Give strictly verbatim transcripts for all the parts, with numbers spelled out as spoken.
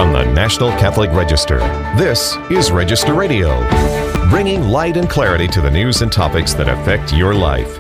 From the National Catholic Register, this is Register Radio, bringing light and clarity to the news and topics that affect your life.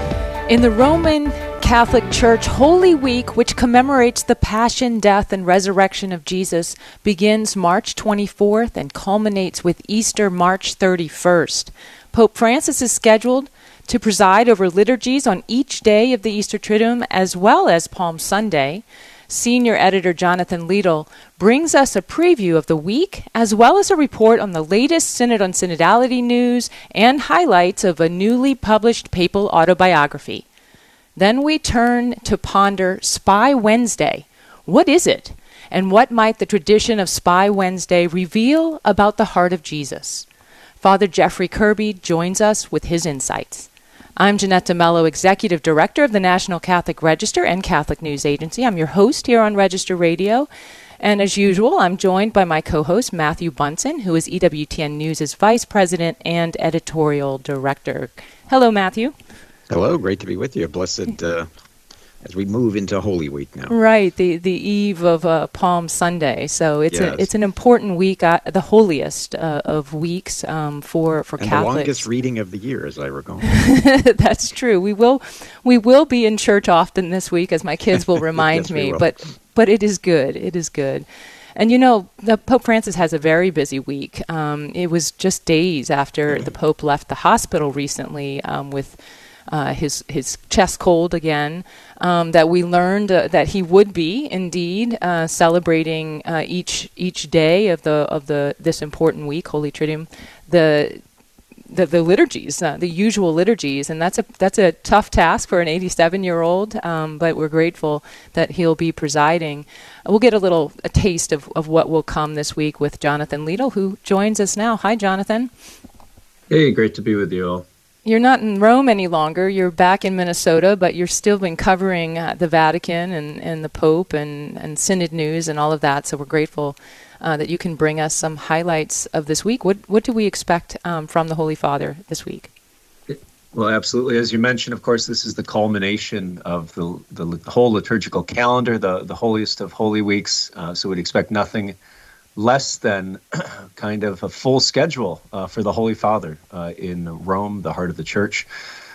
In the Roman Catholic Church, Holy Week, which commemorates the passion, death, and resurrection of Jesus, begins March twenty-fourth and culminates with Easter March thirty-first. Pope Francis is scheduled to preside over liturgies on each day of the Easter Triduum as well as Palm Sunday. Senior editor Jonathan Liedl brings us a preview of the week as well as a report on the latest Synod on Synodality news and highlights of a newly published papal autobiography. Then we turn to ponder Spy Wednesday. What is it? And what might the tradition of Spy Wednesday reveal about the heart of Jesus? Father Jeffrey Kirby joins us with his insights. I'm Jeanette DeMello, Executive Director of the National Catholic Register and Catholic News Agency. I'm your host here on Register Radio. And as usual, I'm joined by my co-host, Matthew Bunson, who is E W T N News' Vice President and Editorial Director. Hello, Matthew. Hello, great to be with you. Blessed uh, as we move into Holy Week now. Right, the the eve of uh, Palm Sunday. So it's yes. a, it's an important week, uh, the holiest uh, of weeks um, for for and Catholics. And the longest reading of the year, as I recall. That's true. We will we will be in church often this week, as my kids will remind yes, me. will. But but it is good. It is good. And you know, the Pope Francis has a very busy week. Um, it was just days after the Pope left the hospital recently um, with. Uh, his his chest cold again, um, that we learned uh, that he would be indeed uh, celebrating uh, each each day of the of the this important week, Holy Triduum, the the, the liturgies, uh, the usual liturgies, and that's a that's a tough task for an eighty-seven-year-old. Um, but we're grateful that he'll be presiding. We'll get a little a taste of, of what will come this week with Jonathan Liedl, who joins us now. Hi, Jonathan. Hey, great to be with you all. You're not in Rome any longer. You're back in Minnesota, but you're still been covering uh, the Vatican and, and the Pope and, and Synod news and all of that. So we're grateful uh, that you can bring us some highlights of this week. What what do we expect um, from the Holy Father this week? Well, absolutely. As you mentioned, of course, this is the culmination of the the whole liturgical calendar, the, the holiest of Holy Weeks. Uh, so we'd expect nothing less than kind of a full schedule uh, for the Holy Father uh, in Rome, the heart of the Church.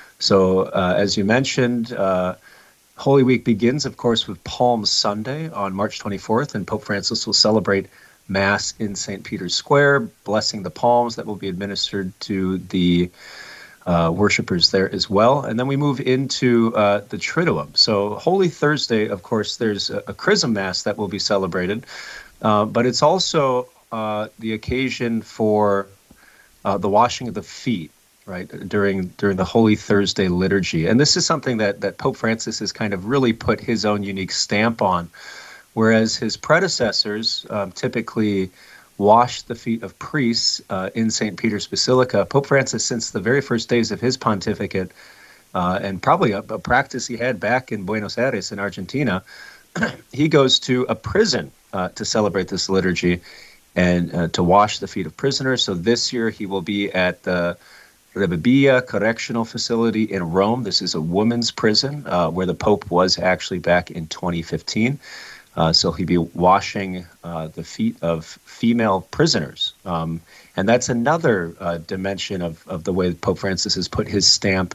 So, uh, as you mentioned, uh, Holy Week begins, of course, with Palm Sunday on March twenty-fourth, and Pope Francis will celebrate Mass in Saint Peter's Square, blessing the palms that will be administered to the uh, worshipers there as well. And then we move into uh, the Triduum. So, Holy Thursday, of course, there's a, a Chrism Mass that will be celebrated. Uh, but it's also uh, the occasion for uh, the washing of the feet, right, during during the Holy Thursday liturgy. And this is something that, that Pope Francis has kind of really put his own unique stamp on, whereas his predecessors um, typically washed the feet of priests uh, in Saint Peter's Basilica. Pope Francis, since the very first days of his pontificate, uh, and probably a, a practice he had back in Buenos Aires in Argentina, he goes to a prison Uh, to celebrate this liturgy and uh, to wash the feet of prisoners. So this year he will be at the Rebibbia Correctional Facility in Rome. This is a women's prison uh, where the Pope was actually back in twenty fifteen. Uh, so he'll be washing uh, the feet of female prisoners. Um, and that's another uh, dimension of, of the way Pope Francis has put his stamp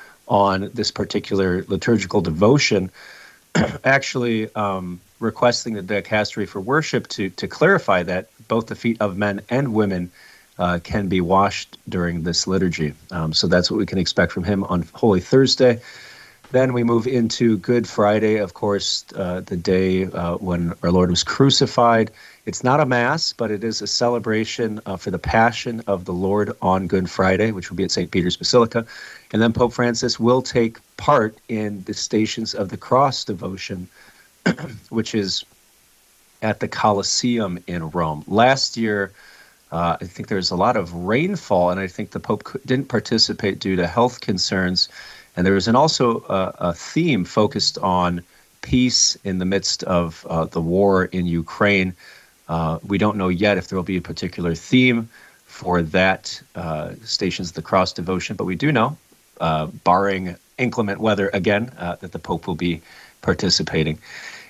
on this particular liturgical devotion. Actually, um, requesting the Dicastery for Worship to to clarify that both the feet of men and women uh, can be washed during this liturgy. Um, so that's what we can expect from him on Holy Thursday. Then we move into Good Friday, of course, uh, the day uh, when our Lord was crucified. It's not a Mass, but it is a celebration uh, for the Passion of the Lord on Good Friday, which will be at Saint Peter's Basilica. And then Pope Francis will take part in the Stations of the Cross devotion, which is at the Colosseum in Rome. Last year, uh, I think there was a lot of rainfall, and I think the Pope didn't participate due to health concerns. And there was an also uh, a theme focused on peace in the midst of uh, the war in Ukraine. Uh, we don't know yet if there will be a particular theme for that uh, Stations of the Cross devotion, but we do know, uh, barring inclement weather again, uh, that the Pope will be participating.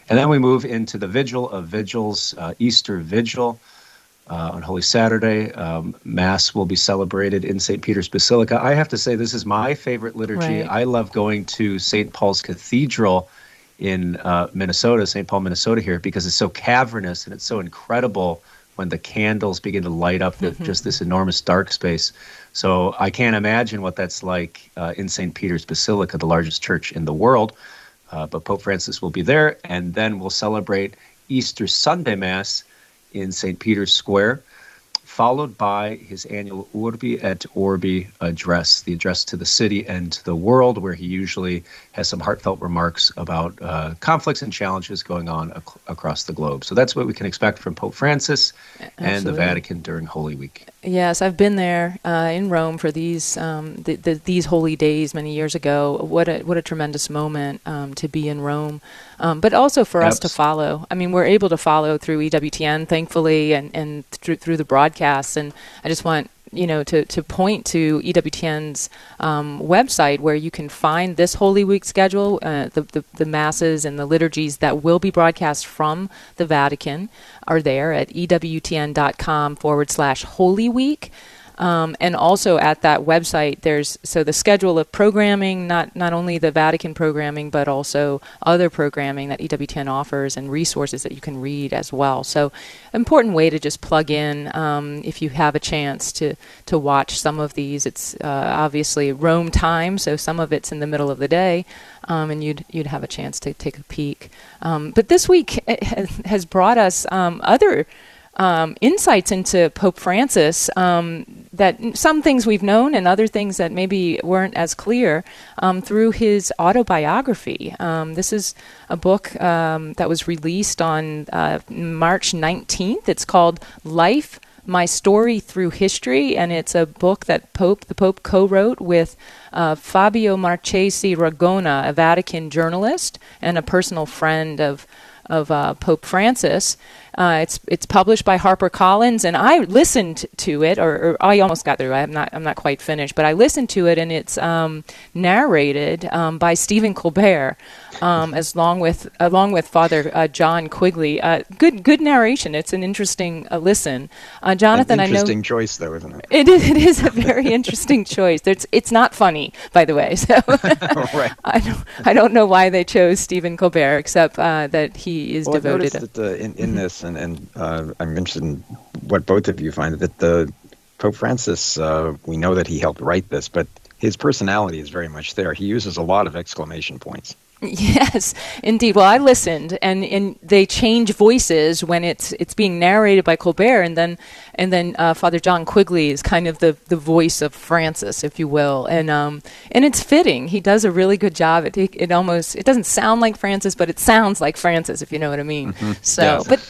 And then we move into the Vigil of Vigils, uh, Easter Vigil. Uh, on Holy Saturday, um, Mass will be celebrated in Saint Peter's Basilica. I have to say, this is my favorite liturgy. Right. I love going to Saint Paul's Cathedral in uh, Minnesota, Saint Paul, Minnesota here, because it's so cavernous and it's so incredible when the candles begin to light up the, mm-hmm. just this enormous dark space. So I can't imagine what that's like uh, in Saint Peter's Basilica, the largest church in the world. Uh, but Pope Francis will be there, and then we'll celebrate Easter Sunday Mass in Saint Peter's Square, followed by his annual Urbi et Orbi address, the address to the city and to the world, where he usually has some heartfelt remarks about uh, conflicts and challenges going on ac- across the globe. So that's what we can expect from Pope Francis Absolutely. And the Vatican during Holy Week. Yes, I've been there uh, in Rome for these um, the, the, these holy days many years ago. What a what a tremendous moment um, to be in Rome, um, but also for us to follow. I mean, we're able to follow through E W T N, thankfully, and and through through the broadcasts. And I just want you know to to point to E W T N's um, website, where you can find this Holy Week schedule, uh, the, the the masses and the liturgies that will be broadcast from the Vatican are there at ewtn.com forward slash Holy Week. Um, and also at that website, there's so the schedule of programming, not not only the Vatican programming, but also other programming that E W T N offers and resources that you can read as well. So important way to just plug in um, if you have a chance to, to watch some of these. It's uh, obviously Rome time, so some of it's in the middle of the day, um, and you'd you'd have a chance to take a peek. Um, but this week has brought us um, other Um, insights into Pope Francis, um, that some things we've known and other things that maybe weren't as clear um, through his autobiography. Um, this is a book um, that was released on uh, March nineteenth. It's called Life, My Story Through History, and it's a book that Pope the Pope co-wrote with uh, Fabio Marchesi Ragona, a Vatican journalist and a personal friend of of uh, Pope Francis. Uh, it's it's published by HarperCollins, and I listened to it, or, or I almost got through. I'm not I'm not quite finished, but I listened to it, and it's um, narrated um, by Stephen Colbert, um, as long with along with Father uh, John Quigley. Uh, good good narration. It's an interesting uh, listen. Uh, Jonathan, An interesting I know choice, though, isn't it? It is. It is a very interesting choice. It's it's not funny, by the way. So right. I don't I don't know why they chose Stephen Colbert, except uh, that he is well, devoted. I noticed that uh, in in this. And, and uh, I'm interested in what both of you find, that the Pope Francis, uh, we know that he helped write this, but his personality is very much there. He uses a lot of exclamation points. Yes, indeed. Well, I listened, and, and they change voices when it's it's being narrated by Colbert, and then and then uh, Father John Quigley is kind of the, the voice of Francis, if you will, and um and it's fitting. He does a really good job. It it almost it doesn't sound like Francis, but it sounds like Francis, if you know what I mean. Mm-hmm. So, yes. but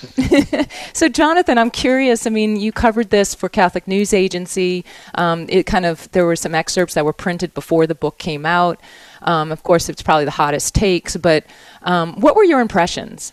so Jonathan, I'm curious. I mean, you covered this for Catholic News Agency. Um, it kind of there were some excerpts that were printed before the book came out. Um, of course, it's probably the hottest takes, but um, what were your impressions?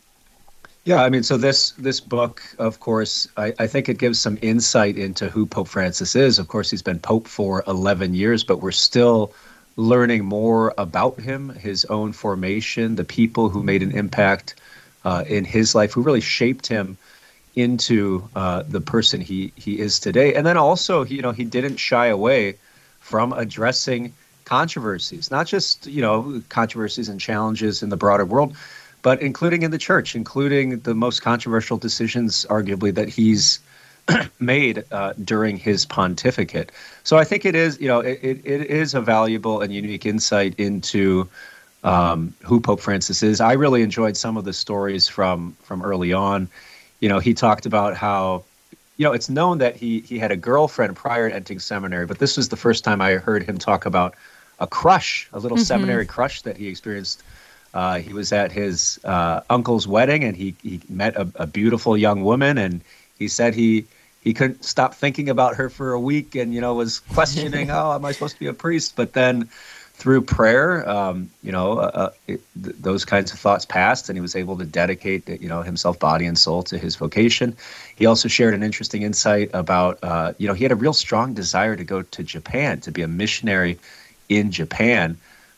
Yeah, I mean, so this this book, of course, I, I think it gives some insight into who Pope Francis is. Of course, he's been Pope for eleven years, but we're still learning more about him, his own formation, the people who made an impact uh, in his life, who really shaped him into uh, the person he, he is today. And then also, you know, he didn't shy away from addressing controversies, not just, you know, controversies and challenges in the broader world, but including in the church, including the most controversial decisions, arguably, that he's made uh, during his pontificate. So I think it is, you know, it, it is a valuable and unique insight into um, who Pope Francis is. I really enjoyed some of the stories from from early on. You know, he talked about how, you know, it's known that he he had a girlfriend prior to entering seminary, but this was the first time I heard him talk about a crush, a little mm-hmm. seminary crush that he experienced. Uh, he was at his uh, uncle's wedding, and he, he met a, a beautiful young woman, and he said he he couldn't stop thinking about her for a week, and, you know, was questioning, oh, am I supposed to be a priest? But then through prayer, um, you know, uh, it, th- those kinds of thoughts passed, and he was able to dedicate, you know, himself, body and soul to his vocation. He also shared an interesting insight about, uh, you know, he had a real strong desire to go to Japan, to be a missionary in Japan.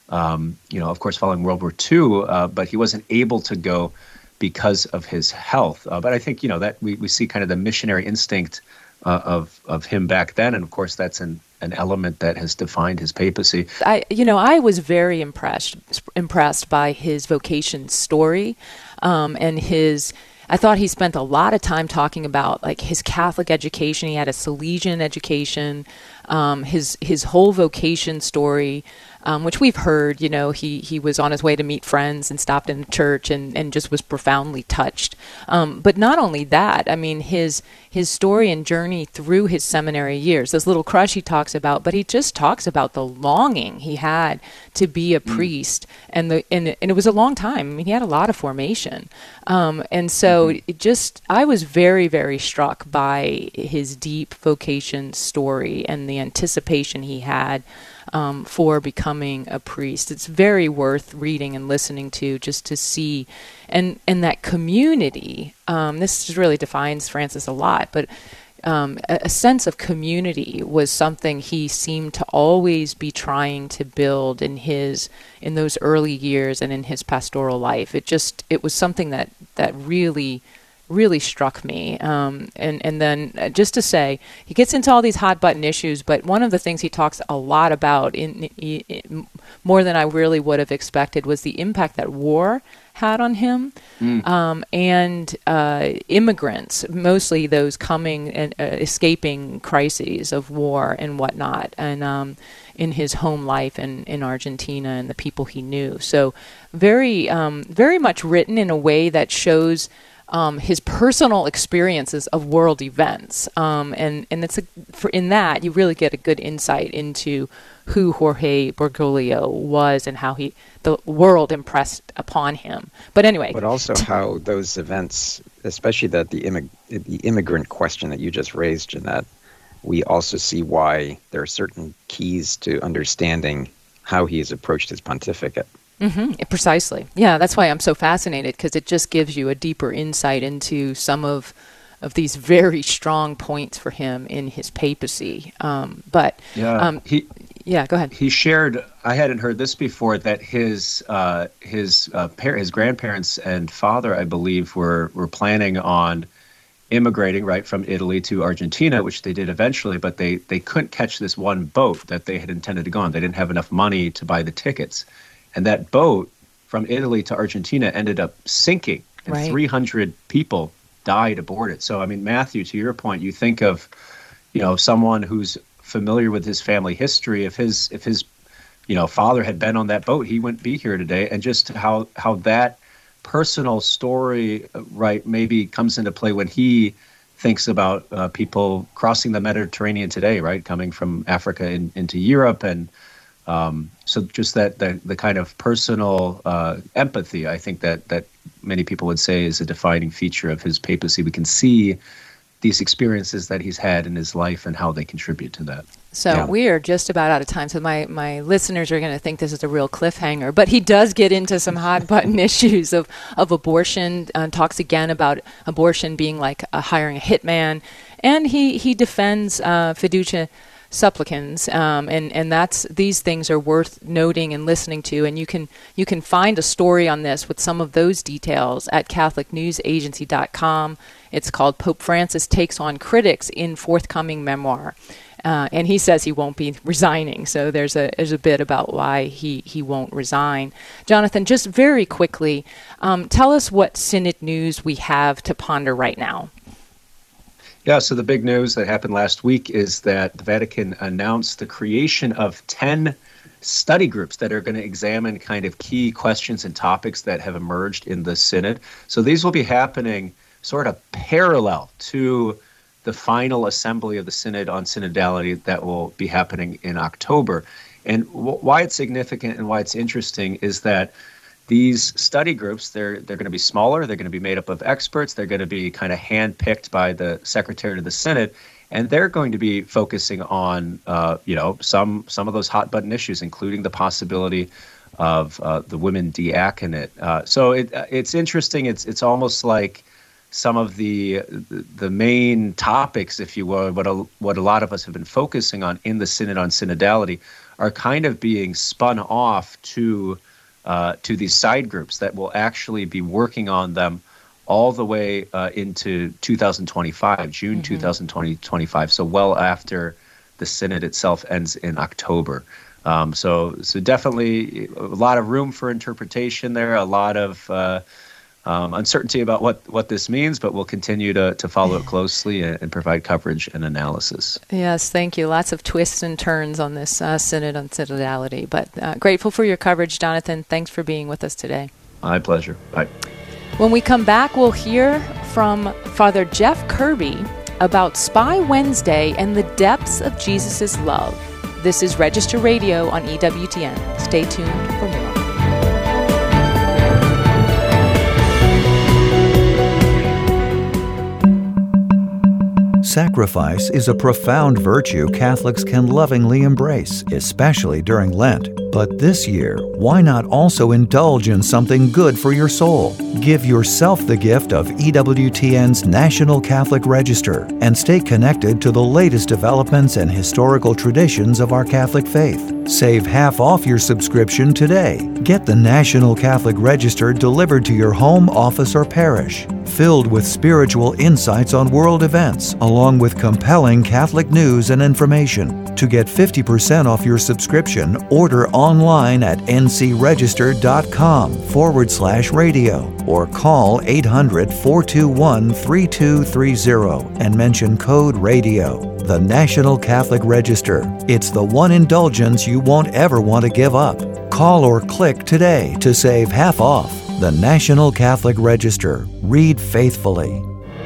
um, you know, of course, following World War Two, uh, but he wasn't able to go because of his health. Uh, but I think, you know, that we, we see kind of the missionary instinct uh, of of him back then, and of course, that's an an element that has defined his papacy. I, you know, I was very impressed impressed by his vocation story, um, and his. I thought he spent a lot of time talking about like his Catholic education. He had a Salesian education, um, his his whole vocation story, um, which we've heard. You know, he he was on his way to meet friends and stopped in a church and, and just was profoundly touched. Um, but not only that, I mean, his his story and journey through his seminary years, this little crush he talks about, but he just talks about the longing he had to be a mm. priest, and the and, and it was a long time. I mean, he had a lot of formation, um, and so mm-hmm. it just I was very very struck by his deep vocation story and the anticipation he had um, for becoming a priest. It's very worth reading and listening to just to see, and and that community. Um, this really defines Francis a lot, but um, a, a sense of community was something he seemed to always be trying to build in his in those early years and in his pastoral life. It just it was something that that really. really struck me. Um, and, and then uh, just to say, he gets into all these hot button issues, but one of the things he talks a lot about, in, in, in more than I really would have expected, was the impact that war had on him, mm. um, and uh, immigrants, mostly those coming and uh, escaping crises of war and whatnot, and um, in his home life in, in Argentina and the people he knew. So very, um, very much written in a way that shows Um, his personal experiences of world events, um, and and it's a, for in that you really get a good insight into who Jorge Bergoglio was and how he the world impressed upon him. But anyway, but also how those events, especially that the immig- the immigrant question that you just raised, Jeanette, we also see why there are certain keys to understanding how he has approached his pontificate. Mm-hmm, precisely. Yeah, that's why I'm so fascinated, because it just gives you a deeper insight into some of of these very strong points for him in his papacy. Um, but yeah, um, he yeah, go ahead. He shared. I hadn't heard this before, that his uh, his uh, par- his grandparents and father, I believe, were were planning on immigrating right from Italy to Argentina, which they did eventually, but they they couldn't catch this one boat that they had intended to go on. They didn't have enough money to buy the tickets. And that boat from Italy to Argentina ended up sinking, and right. three hundred people died aboard it. So, I mean, Matthew, to your point, you think of, you know, someone who's familiar with his family history. If his, if his, you know, father had been on that boat, he wouldn't be here today. And just how how that personal story, right, maybe comes into play when he thinks about uh, people crossing the Mediterranean today, right, coming from Africa in, into Europe, and Um, so just that, that the kind of personal uh, empathy, I think that that many people would say is a defining feature of his papacy. We can see these experiences that he's had in his life and how they contribute to that. So yeah. we are just about out of time. So my, my listeners are going to think this is a real cliffhanger, but he does get into some hot button issues of, of abortion, uh, talks again about abortion being like uh, hiring a hitman, and he, he defends uh, fiducia supplicans, um, and and that's these things are worth noting and listening to, and you can you can find a story on this with some of those details at catholic news agency dot com. It's called Pope Francis Takes on Critics in Forthcoming Memoir, uh, and he says he won't be resigning. So there's a there's a bit about why he he won't resign. Jonathan, just very quickly, um, tell us what Synod news we have to ponder right now. Yeah, so the big news that happened last week is that the Vatican announced the creation of ten study groups that are going to examine kind of key questions and topics that have emerged in the Synod. So these will be happening sort of parallel to the final assembly of the Synod on synodality that will be happening in October. And w- why it's significant and why it's interesting is that these study groups, they're they're going to be smaller, they're going to be made up of experts, they're going to be kind of handpicked by the Secretary of the Synod, and they're going to be focusing on, uh, you know, some some of those hot button issues, including the possibility of uh, the women diaconate. Uh, so it it's interesting. It's it's almost like some of the the main topics, if you will, what a, what a lot of us have been focusing on in the Synod on synodality, are kind of being spun off to uh, to these side groups that will actually be working on them all the way uh, into two thousand twenty-five, June mm-hmm. twenty twenty-five, so well after the synod itself ends in October. Um, so, so definitely a lot of room for interpretation there, a lot of uh, um, uncertainty about what, what this means, but we'll continue to, to follow it closely and, and provide coverage and analysis. Yes, thank you. Lots of twists and turns on this uh, synod on synodality, but uh, grateful for your coverage, Jonathan. Thanks for being with us today. My pleasure. Bye. When we come back, we'll hear from Father Jeff Kirby about Spy Wednesday and the depths of Jesus' love. This is Register Radio on E W T N. Stay tuned for more. Sacrifice is a profound virtue Catholics can lovingly embrace, especially during Lent. But this year, why not also indulge in something good for your soul? Give yourself the gift of E W T N's National Catholic Register and stay connected to the latest developments and historical traditions of our Catholic faith. Save half off your subscription today. Get the National Catholic Register delivered to your home, office, or parish, filled with spiritual insights on world events, along with compelling Catholic news and information. To get fifty percent off your subscription, order online at ncregister.com forward slash radio or call eight hundred, four two one, three two three zero and mention code radio. The National Catholic Register. It's the one indulgence you won't ever want to give up. Call or click today to save half off. The National Catholic Register. Read faithfully.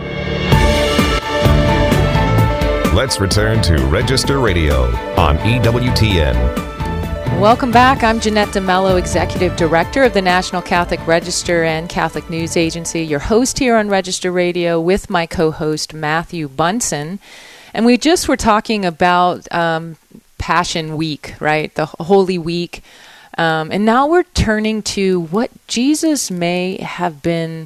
Let's return to Register Radio on E W T N. Welcome back. I'm Jeanette DeMello, Executive Director of the National Catholic Register and Catholic News Agency, your host here on Register Radio with my co-host Matthew Bunson. And we just were talking about um, Passion Week, right? The Holy Week. Um, and now we're turning to what Jesus may have been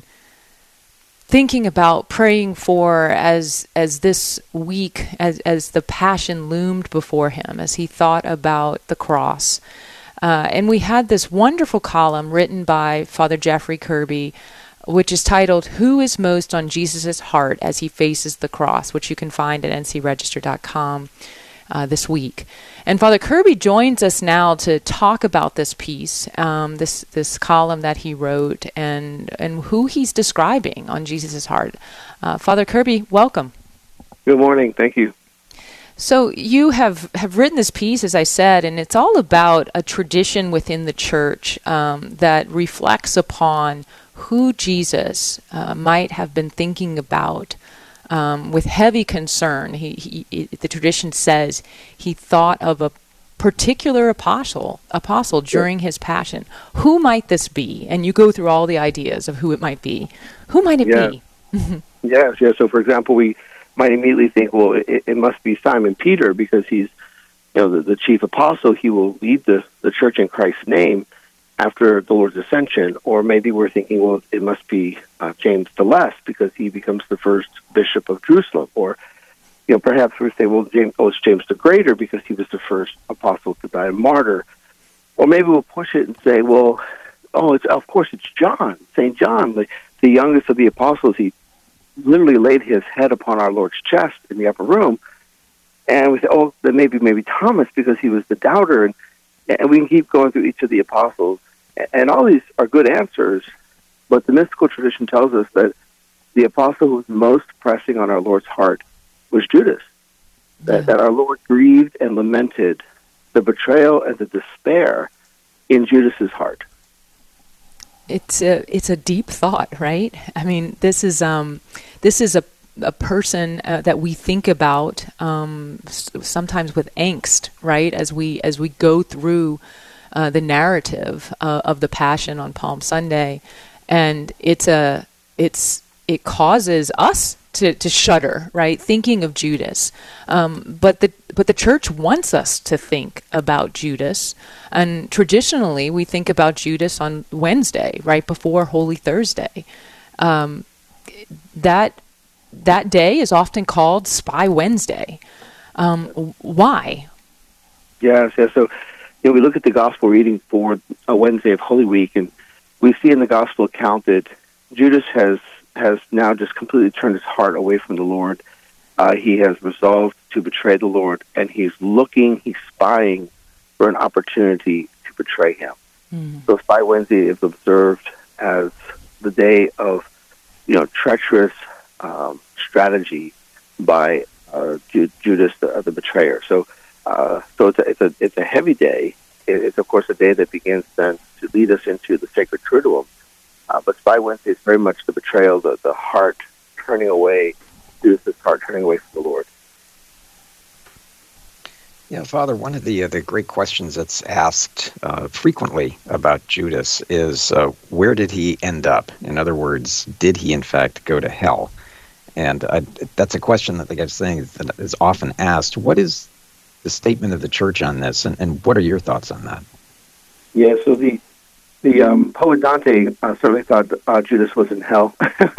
thinking about, praying for as as this week, as, as the Passion loomed before him, as he thought about the cross. Uh, and we had this wonderful column written by Father Jeffrey Kirby, which is titled, Who is Most on Jesus' Heart as He Faces the Cross, which you can find at n c register dot com uh, this week. And Father Kirby joins us now to talk about this piece, um, this this column that he wrote, and, and who he's describing on Jesus' heart. Uh, Father Kirby, welcome. Good morning. Thank you. So you have, have written this piece, as I said, and it's all about a tradition within the church um, that reflects upon who Jesus uh, might have been thinking about um, with heavy concern. He, he, the tradition says he thought of a particular apostle, apostle during his passion. Who might this be? And you go through all the ideas of who it might be. Who might it yeah. be? yes, yes. So, for example, we might immediately think, well, it, it must be Simon Peter because he's, you know, the, the chief apostle. He will lead the, the church in Christ's name after the Lord's ascension. Or maybe we're thinking, well, it must be uh, James the Less because he becomes the first bishop of Jerusalem. Or, you know, perhaps we say, well, James, oh, it's James the Greater because he was the first apostle to die a martyr. Or maybe we'll push it and say, well, oh, it's of course it's John, Saint John, the, the youngest of the apostles. He literally laid his head upon our Lord's chest in the upper room. And we say, oh, then maybe maybe Thomas because he was the doubter. And, and we can keep going through each of the apostles. And all these are good answers, but the mystical tradition tells us that the apostle who was most pressing on our Lord's heart was Judas. That, yeah. that our Lord grieved and lamented the betrayal and the despair in Judas's heart. It's a it's a deep thought, right? I mean, this is um this is a a person uh, that we think about um, s- sometimes with angst, right? As we as we go through uh, the narrative uh, of the Passion on Palm Sunday, and it's a it's it causes us to, to shudder, right? Thinking of Judas, um, but the but the Church wants us to think about Judas, and traditionally we think about Judas on Wednesday, right before Holy Thursday. Um, that that day is often called Spy Wednesday. Um, why? Yes, yes. So you know, we look at the gospel reading for a Wednesday of Holy Week, and we see in the gospel account that Judas has has now just completely turned his heart away from the Lord. Uh, he has resolved to betray the Lord, and he's looking, he's spying for an opportunity to betray him. Mm-hmm. So Spy Wednesday is observed as the day of, you know, treacherous um, strategy by uh, Ju- Judas, the, the betrayer. So, uh, so it's a, it's a it's a heavy day. It, it's of course a day that begins then to lead us into the sacred Triduum. Uh, but Spy Wednesday is very much the betrayal, the the heart turning away, Judas' heart turning away from the Lord. Yeah, Father, one of the uh, the great questions that's asked uh, frequently about Judas is uh, where did he end up? In other words, did he in fact go to hell? And uh, that's a question that, like I was saying, that is often asked. What is the statement of the Church on this, and, and what are your thoughts on that? Yeah, so the the um, poet Dante uh, certainly thought uh, Judas was in hell,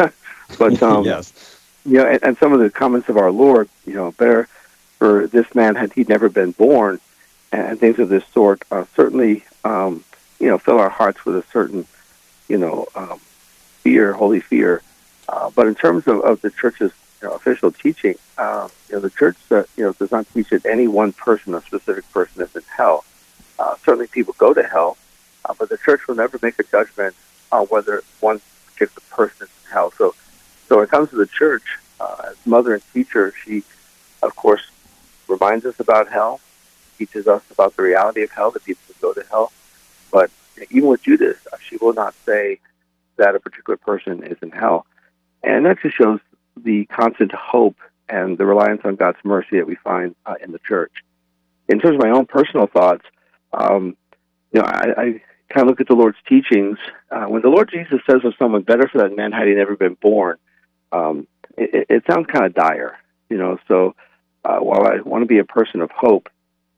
but um, yes, you know, and, and some of the comments of our Lord, you know, better for this man had he never been born, and things of this sort, uh, certainly, um, you know, fill our hearts with a certain, you know, um, fear, holy fear. Uh, but in terms of, of the Church's, you know, official teaching, uh, you know, the Church, uh, you know, does not teach that any one person, a specific person, is in hell. Uh, certainly, people go to hell, uh, but the Church will never make a judgment on whether one particular person is in hell. So, so when it comes to the Church, uh, as mother and teacher, she, of course, reminds us about hell, teaches us about the reality of hell, that people can go to hell. But even with Judas, she will not say that a particular person is in hell. And that just shows the constant hope and the reliance on God's mercy that we find uh, in the Church. In terms of my own personal thoughts, um, you know, I, I kind of look at the Lord's teachings. Uh, when the Lord Jesus says of someone, better for that man had he never been born, um, it, it sounds kind of dire, you know, so Uh, while I want to be a person of hope,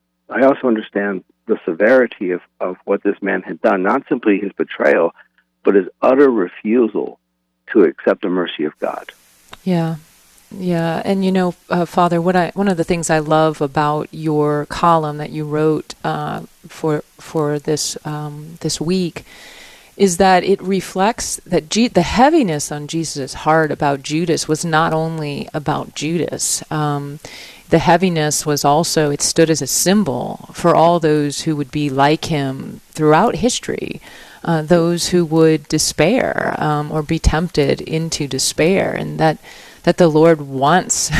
I also understand the severity of, of what this man had done, not simply his betrayal, but his utter refusal to accept the mercy of God. Yeah, yeah. And, you know, uh, Father, what I one of the things I love about your column that you wrote uh, for for this um, this week is that it reflects that G- the heaviness on Jesus' heart about Judas was not only about Judas. Um, the heaviness was also, it stood as a symbol for all those who would be like him throughout history, uh, those who would despair um, or be tempted into despair, and that that the Lord wants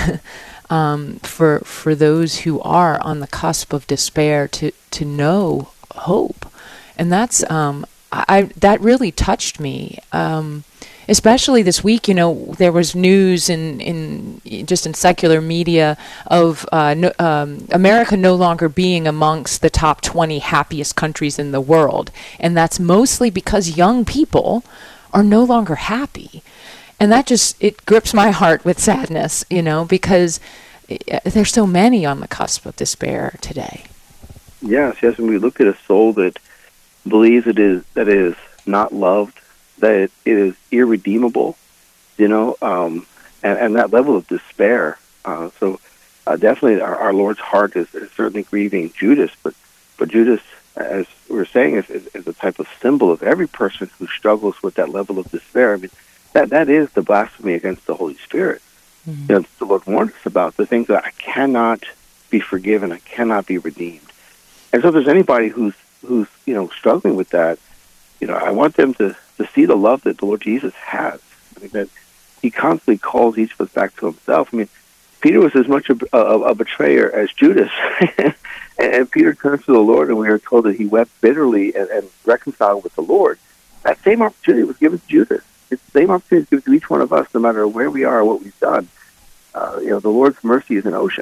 um, for for those who are on the cusp of despair to, to know hope. And that's um, I that really touched me, um, especially this week. You know, there was news in, in just in secular media of uh, no, um, America no longer being amongst the top twenty happiest countries in the world, and that's mostly because young people are no longer happy, and that just it grips my heart with sadness. You know, because it, there's so many on the cusp of despair today. Yes, yes, and we look at a soul that believes it is that it is not loved, that it, it is irredeemable, you know, um, and, and that level of despair. Uh, so uh, definitely our, our Lord's heart is, is certainly grieving Judas, but but Judas, as we were saying, is, is, is a type of symbol of every person who struggles with that level of despair. I mean, that that is the blasphemy against the Holy Spirit. Mm-hmm. You know, the Lord warned us about the things that I cannot be forgiven, I cannot be redeemed. And so if there's anybody who's who's, you know, struggling with that, you know, I want them to, to see the love that the Lord Jesus has. I mean, that he constantly calls each of us back to himself. I mean, Peter was as much a, a, a betrayer as Judas. and, and Peter turns to the Lord, and we are told that he wept bitterly and, and reconciled with the Lord. That same opportunity was given to Judas. It's the same opportunity is given to each one of us, no matter where we are or what we've done. Uh, you know, the Lord's mercy is an ocean.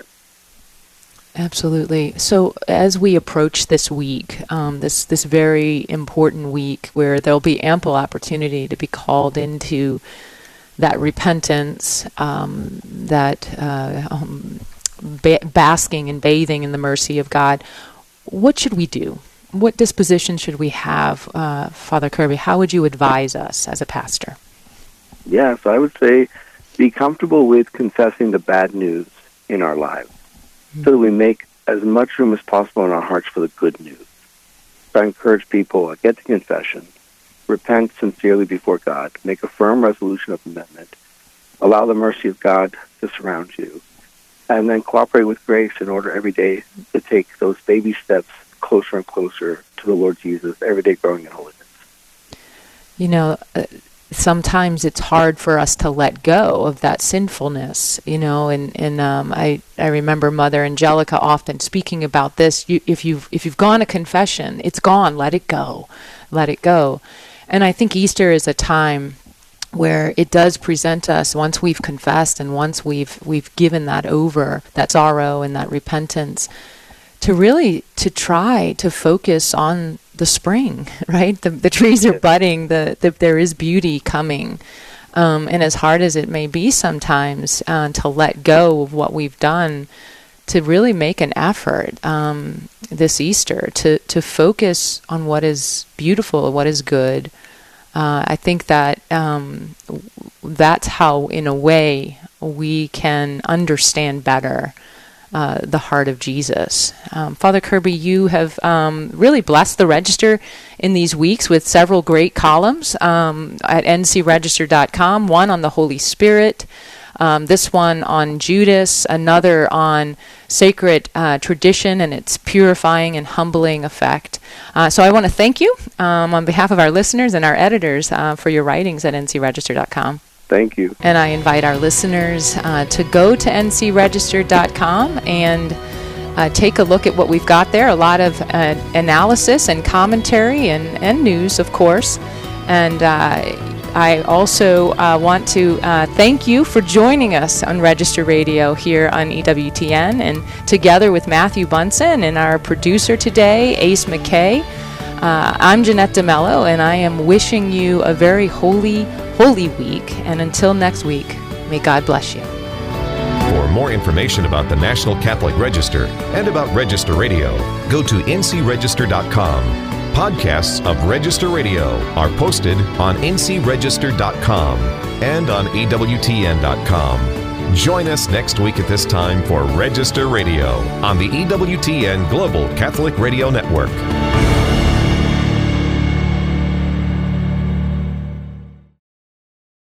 Absolutely. So as we approach this week, um, this this very important week where there'll be ample opportunity to be called into that repentance, um, that uh, um, ba- basking and bathing in the mercy of God, what should we do? What disposition should we have, uh, Father Kirby? How would you advise us as a pastor? Yes, I would say be comfortable with confessing the bad news in our lives, so that we make as much room as possible in our hearts for the good news. I encourage people, uh, get to confession, repent sincerely before God, make a firm resolution of amendment, allow the mercy of God to surround you, and then cooperate with grace in order every day to take those baby steps closer and closer to the Lord Jesus, every day growing in holiness. You know, uh, sometimes it's hard for us to let go of that sinfulness, you know, and, and um, I, I remember Mother Angelica often speaking about this. You, if you've, if you've gone to confession, it's gone, let it go, let it go. And I think Easter is a time where it does present us, once we've confessed and once we've we've given that over, that sorrow and that repentance, to really to try to focus on the spring, right? The the trees are budding, the, the there is beauty coming. Um, and as hard as it may be sometimes uh, to let go of what we've done, to really make an effort um, this Easter to, to focus on what is beautiful, what is good. Uh, I think that um, that's how, in a way, we can understand better uh, the heart of Jesus. Um, Father Kirby, you have um, really blessed the Register in these weeks with several great columns um, at N C Register dot com, one on the Holy Spirit, Um, this one on Judas, another on sacred uh, tradition and its purifying and humbling effect. Uh, so I want to thank you um, on behalf of our listeners and our editors uh, for your writings at N C Register dot com. Thank you. And I invite our listeners uh, to go to N C Register dot com and uh, take a look at what we've got there. A lot of uh, analysis and commentary and, and news, of course. And uh, I also uh, want to uh, thank you for joining us on Register Radio here on E W T N, and together with Matthew Bunson and our producer today, Ace McKay. Uh, I'm Jeanette DeMello, and I am wishing you a very holy, holy week. And until next week, may God bless you. For more information about the National Catholic Register and about Register Radio, go to N C Register dot com. Podcasts of Register Radio are posted on N C Register dot com and on E W T N dot com. Join us next week at this time for Register Radio on the E W T N Global Catholic Radio Network.